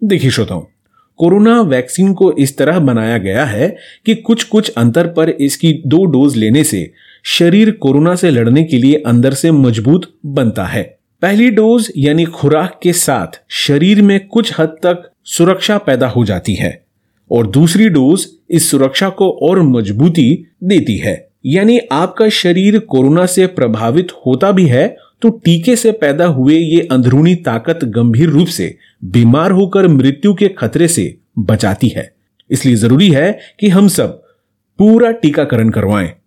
देखिए श्रोताओं, corona vaccine को इस तरह बनाया गया है कि कुछ कुछ अंतर पर इसकी 2 डोज लेने से शरीर कोरोना से लड़ने के लिए अंदर से मजबूत बनता है। पहली डोज यानी खुराक के साथ शरीर में कुछ हद तक सुरक्षा पैदा हो जाती है और दूसरी डोज इस सुरक्षा को और मजबूती देती है। यानी आपका शरीर कोरोना से प्रभावित होता भी है तो टीके से पैदा हुए ये अंदरूनी ताकत गंभीर रूप से बीमार होकर मृत्यु के खतरे से बचाती है। इसलिए जरूरी है कि हम सब पूरा टीकाकरण करवाएं।